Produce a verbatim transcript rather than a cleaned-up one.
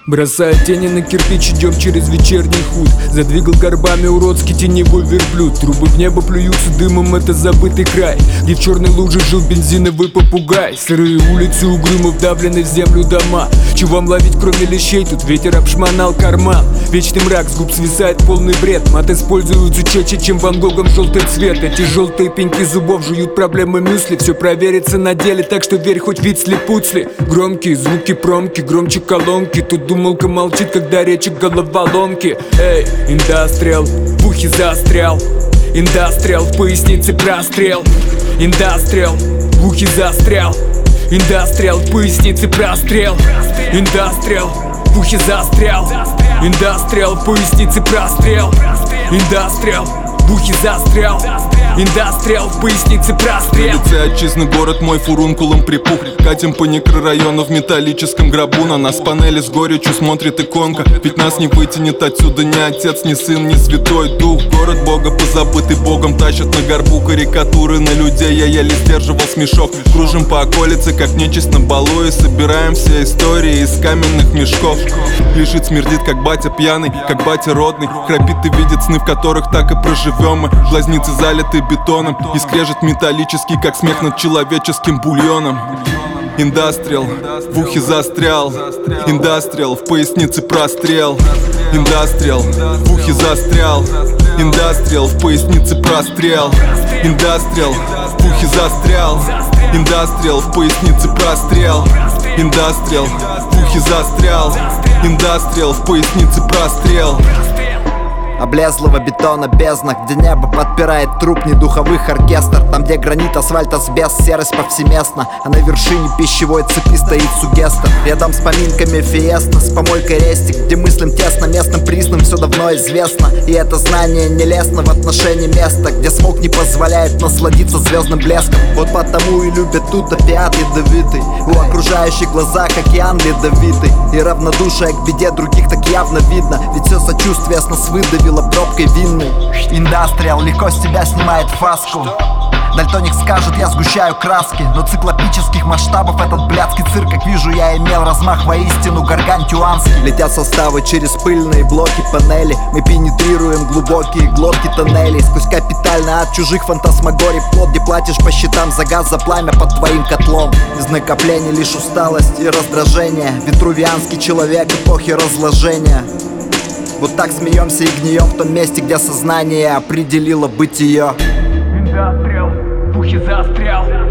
Бросая тени на кирпич, идем через вечерний худ. Задвигал горбами уродский теневой верблюд. Трубы в небо плюются дымом, это забытый край, где в черной луже жил бензиновый попугай. Сырые улицы угрюмо вдавлены в землю дома. Чего вам ловить, кроме лещей? Тут ветер обшмонал карман. Вечный мрак, с губ свисает полный бред. Мат используются чаще, чем Ван Гогом желтый цвет. Эти желтые пеньки зубов жуют проблемы мюсли. Все проверится на деле, так что верь, хоть вид слепуцли. Громкие звуки промки, громче колонки. Тут думалка молчит, когда речи головоломки. Эй, индастриал, в ухе застрял. Индастриал, в пояснице прострел. Индастриал, в ухе застрял. Индастриал, в пояснице прострел. Индастриал, в ухе застрял. Индастриал, в пояснице прострел. Индастриал, в ухе застрял. Индастриал, в пояснице прострел. На лице отчизны город мой фурункулом припух. Катим по микрорайону в металлическом гробу. На нас панели с горечью смотрит иконка. Ведь нас не вытянет отсюда ни отец, ни сын, ни святой дух. Город бога позабытый богом тащат на горбу карикатуры на людей. Я еле сдерживал смешок. Кружим по околице, как нечисть на балу. И собираем все истории из каменных мешков. Лежит, смердит, как батя пьяный, как батя родный. Храпит и видит сны, в которых так и проживем мы. Глазницы залиты бетоном и скрежет металлический, как смех над человеческим бульоном. Индастриал, в ухе застрял. Индастриал, в пояснице прострел. Индастриал, в ухе застрял. Индастриал, в пояснице прострел. Индастриал, в ухе застрял. Индастриал, в пояснице прострел. Индастриал, в ухе застрял. Индастриал, в пояснице прострел. Облезлого бетона бездна, где небо подпирает трупный духовых оркестр. Там, где гранит, асфальт, асбест, серость повсеместна. А на вершине пищевой цепи стоит сугестер. Рядом с поминками фиеста, с помойкой рестик, где мыслим тесно, местным признанным все давно известно. И это знание нелестно в отношении места, где смог не позволяет насладиться звездным блеском. Вот потому и любят тут опиат ядовитый. У окружающих глазах океан ледовитый. И равнодушие к беде других так явно видно. Ведь все сочувствие с нас выдавило пробкой винной. Индастриал легко с тебя снимает фаску. Дальтоник скажет, я сгущаю краски. Но циклопических масштабов этот блядский цирк, как вижу, я имел размах воистину гаргантюанский. Летят составы через пыльные блоки панели. Мы пенетрируем глубокие глотки тоннелей. Сквозь капитально от чужих фантасмагорий плод, где платишь по счетам за газ, за пламя под твоим котлом. Из накоплений лишь усталость и раздражение. Витрувианский человек эпохи разложения. Вот так смеемся и гнием в том месте, где сознание определило бытие. Индастриал, в ухе застрял.